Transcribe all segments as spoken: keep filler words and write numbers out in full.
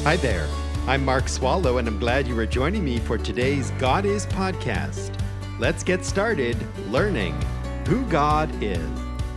Hi there. I'm Mark Swallow, and I'm glad you are joining me for today's God Is podcast. Let's get started learning who God is.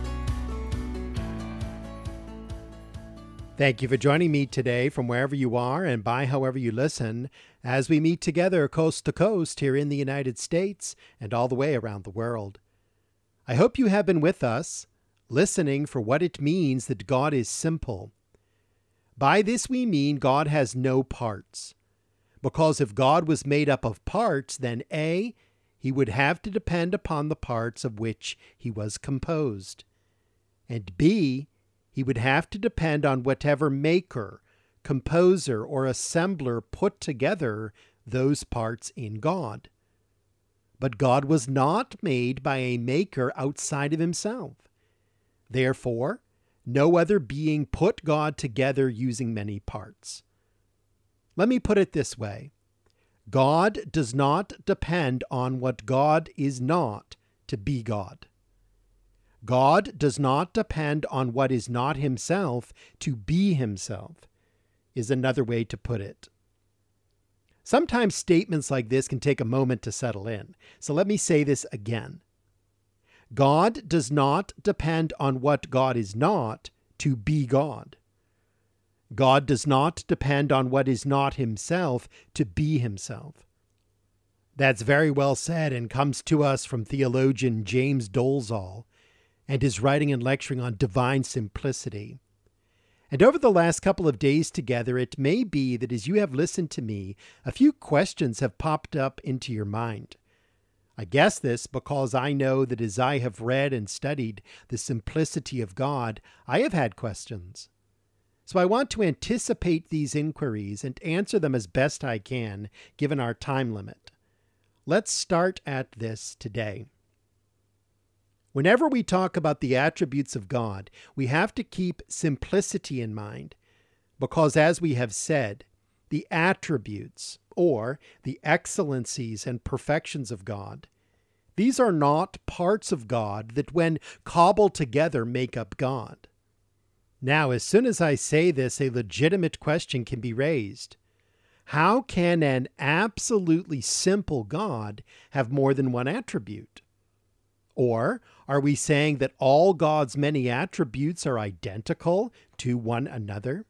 Thank you for joining me today from wherever you are and by however you listen as we meet together coast to coast here in the United States and all the way around the world. I hope you have been with us, listening for what it means that God is simple. By this we mean God has no parts. Because if God was made up of parts, then A, he would have to depend upon the parts of which he was composed. And B, he would have to depend on whatever maker, composer, or assembler put together those parts in God. But God was not made by a maker outside of himself. Therefore, no other being put God together using many parts. Let me put it this way. God does not depend on what God is not to be God. God does not depend on what is not himself to be himself, is another way to put it. Sometimes statements like this can take a moment to settle in. So let me say this again. God does not depend on what God is not to be God. God does not depend on what is not himself to be himself. That's very well said and comes to us from theologian James Dolezal and his writing and lecturing on divine simplicity. And over the last couple of days together, it may be that as you have listened to me, a few questions have popped up into your mind. I guess this because I know that as I have read and studied the simplicity of God, I have had questions. So I want to anticipate these inquiries and answer them as best I can, given our time limit. Let's start at this today. Whenever we talk about the attributes of God, we have to keep simplicity in mind, because as we have said, the attributes, or the excellencies and perfections of God, these are not parts of God that when cobbled together make up God. Now, as soon as I say this, a legitimate question can be raised. How can an absolutely simple God have more than one attribute? Or are we saying that all God's many attributes are identical to one another?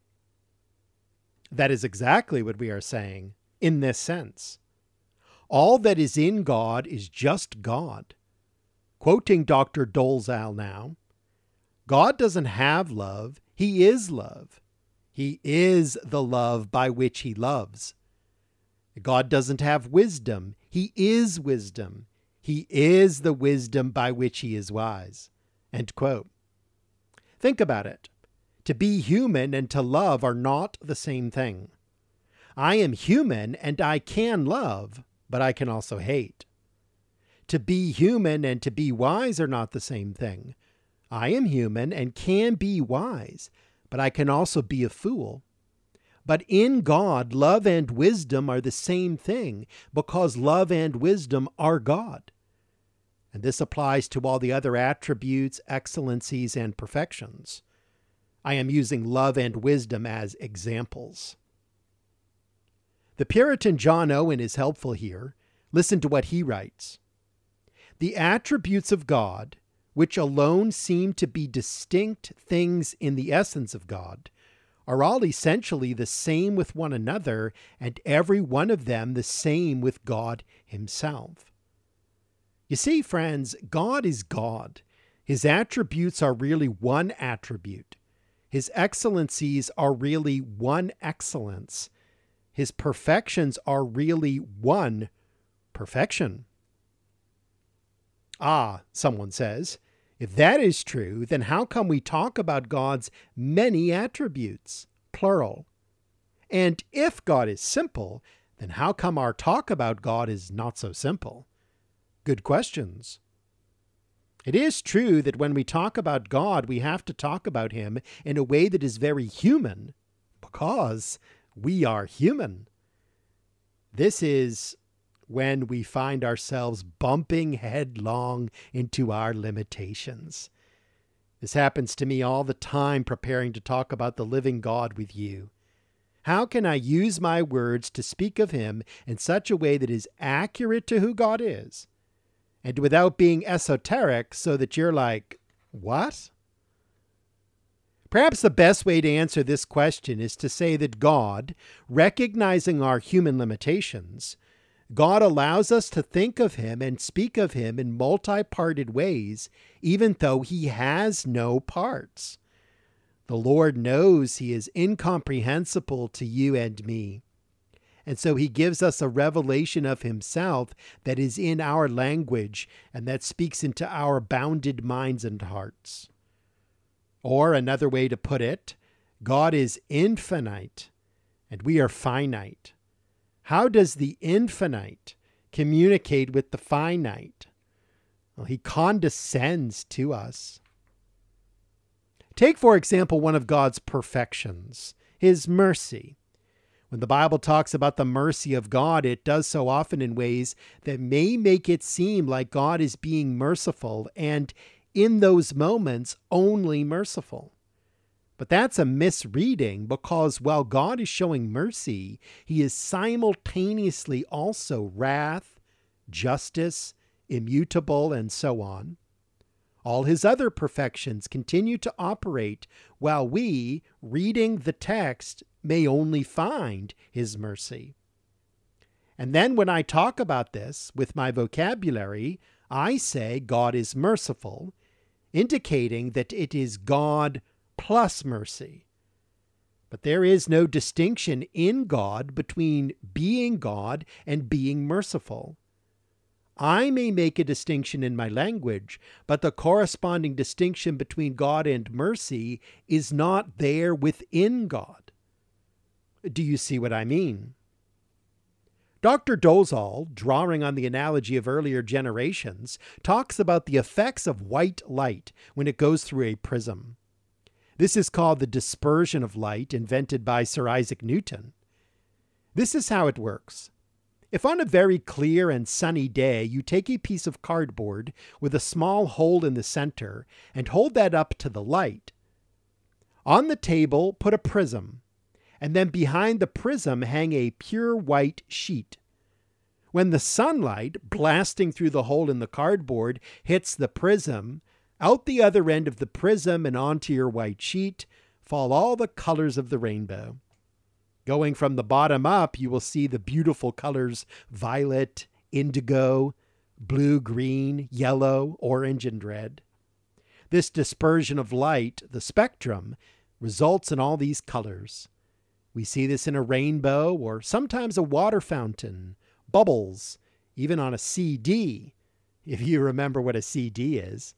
That is exactly what we are saying in this sense. All that is in God is just God. Quoting Doctor Dolezal now, God doesn't have love, he is love. He is the love by which he loves. God doesn't have wisdom, he is wisdom. He is the wisdom by which he is wise. End quote. Think about it. To be human and to love are not the same thing. I am human and I can love, but I can also hate. To be human and to be wise are not the same thing. I am human and can be wise, but I can also be a fool. But in God, love and wisdom are the same thing because love and wisdom are God. And this applies to all the other attributes, excellencies, and perfections. I am using love and wisdom as examples. The Puritan John Owen is helpful here. Listen to what he writes. The attributes of God, which alone seem to be distinct things in the essence of God, are all essentially the same with one another, and every one of them the same with God himself. You see, friends, God is God. His attributes are really one attribute. His excellencies are really one excellence. His perfections are really one perfection. Ah, someone says, if that is true, then how come we talk about God's many attributes, plural? And if God is simple, then how come our talk about God is not so simple? Good questions. It is true that when we talk about God, we have to talk about him in a way that is very human, because we are human. This is when we find ourselves bumping headlong into our limitations. This happens to me all the time preparing to talk about the living God with you. How can I use my words to speak of him in such a way that is accurate to who God is, and without being esoteric so that you're like, what? Perhaps the best way to answer this question is to say that God, recognizing our human limitations, God allows us to think of him and speak of him in multi-parted ways, even though he has no parts. The Lord knows he is incomprehensible to you and me. And so he gives us a revelation of himself that is in our language and that speaks into our bounded minds and hearts. Or another way to put it, God is infinite and we are finite. How does the infinite communicate with the finite? Well, he condescends to us. Take, for example, one of God's perfections, his mercy. When the Bible talks about the mercy of God, it does so often in ways that may make it seem like God is being merciful and in those moments only merciful. But that's a misreading, because while God is showing mercy, he is simultaneously also wrath, justice, immutable, and so on. All his other perfections continue to operate while we, reading the text, may only find his mercy. And then when I talk about this with my vocabulary, I say God is merciful, indicating that it is God plus mercy. But there is no distinction in God between being God and being merciful. I may make a distinction in my language, but the corresponding distinction between God and mercy is not there within God. Do you see what I mean? Doctor Dolezal, drawing on the analogy of earlier generations, talks about the effects of white light when it goes through a prism. This is called the dispersion of light, invented by Sir Isaac Newton. This is how it works. If on a very clear and sunny day you take a piece of cardboard with a small hole in the center and hold that up to the light, on the table put a prism, and then behind the prism hang a pure white sheet. When the sunlight, blasting through the hole in the cardboard, hits the prism, out the other end of the prism and onto your white sheet fall all the colors of the rainbow. Going from the bottom up, you will see the beautiful colors violet, indigo, blue, green, yellow, orange, and red. This dispersion of light, the spectrum, results in all these colors. We see this in a rainbow or sometimes a water fountain, bubbles, even on a C D, if you remember what a C D is.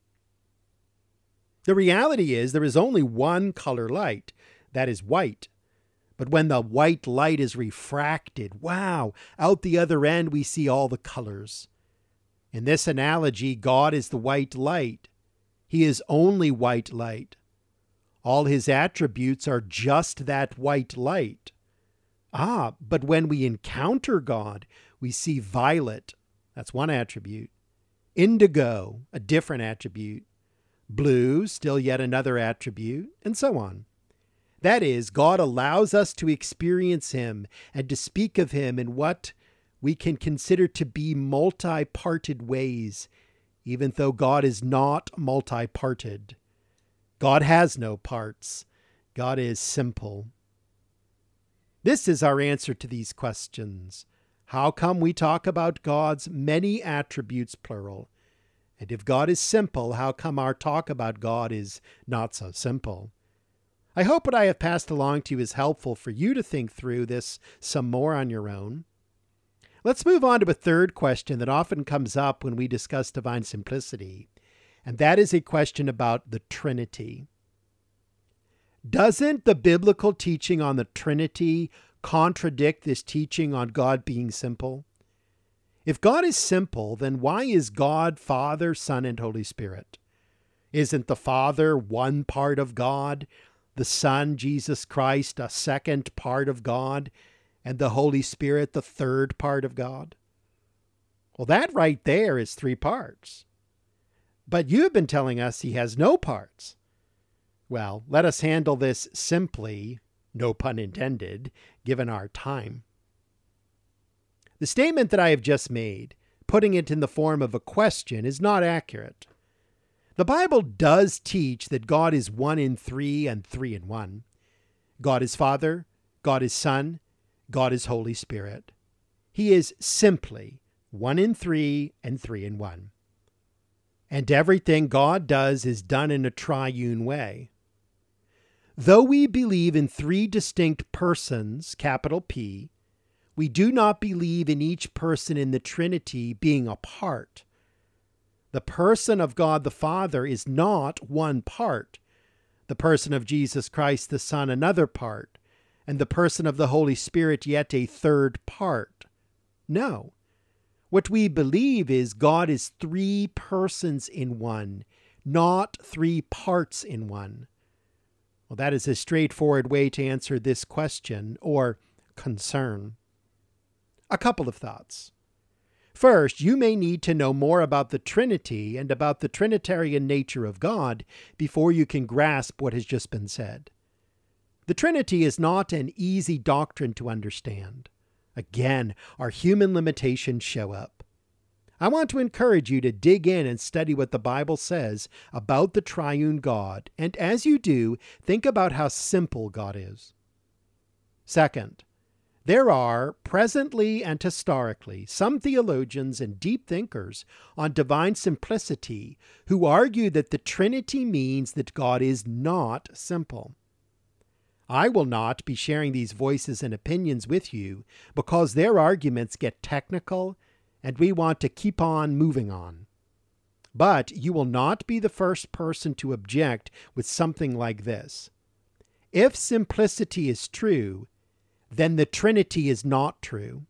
The reality is there is only one color light, that is white. But when the white light is refracted, wow, out the other end we see all the colors. In this analogy, God is the white light. He is only white light. All his attributes are just that white light. Ah, but when we encounter God, we see violet, that's one attribute. Indigo, a different attribute. Blue, still yet another attribute, and so on. That is, God allows us to experience him and to speak of him in what we can consider to be multi-parted ways, even though God is not multi-parted. God has no parts. God is simple. This is our answer to these questions. How come we talk about God's many attributes, plural? And if God is simple, how come our talk about God is not so simple? I hope what I have passed along to you is helpful for you to think through this some more on your own. Let's move on to a third question that often comes up when we discuss divine simplicity, and that is a question about the Trinity. Doesn't the biblical teaching on the Trinity contradict this teaching on God being simple? If God is simple, then why is God Father, Son, and Holy Spirit? Isn't the Father one part of God, the Son, Jesus Christ, a second part of God, and the Holy Spirit, the third part of God? Well, that right there is three parts. But you've been telling us he has no parts. Well, let us handle this simply No pun intended, given our time. The statement that I have just made, putting it in the form of a question, is not accurate. The Bible does teach that God is one in three and three in one. God is Father, God is Son, God is Holy Spirit. He is simply one in three and three in one. And everything God does is done in a triune way. Though we believe in three distinct persons, capital P, we do not believe in each person in the Trinity being a part. The person of God the Father is not one part. The person of Jesus Christ the Son another part. And the person of the Holy Spirit yet a third part. No. What we believe is God is three persons in one, not three parts in one. Well, that is a straightforward way to answer this question or concern. A couple of thoughts. First, you may need to know more about the Trinity and about the Trinitarian nature of God before you can grasp what has just been said. The Trinity is not an easy doctrine to understand. Again, our human limitations show up. I want to encourage you to dig in and study what the Bible says about the triune God, and as you do, think about how simple God is. Second, there are, presently and historically, some theologians and deep thinkers on divine simplicity who argue that the Trinity means that God is not simple. I will not be sharing these voices and opinions with you because their arguments get technical and we want to keep on moving on. But you will not be the first person to object with something like this. If simplicity is true, then the Trinity is not true.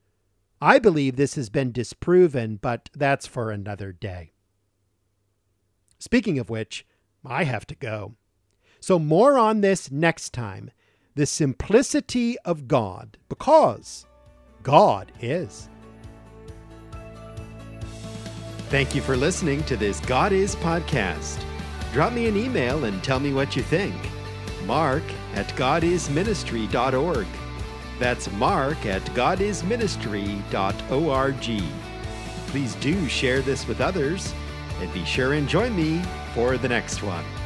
I believe this has been disproven, but that's for another day. Speaking of which, I have to go. So more on this next time. The simplicity of God, because God is. Thank you for listening to this God Is podcast. Drop me an email and tell me what you think. Mark at god is ministry dot org. That's Mark at god is ministry dot org. Please do share this with others, and be sure and join me for the next one.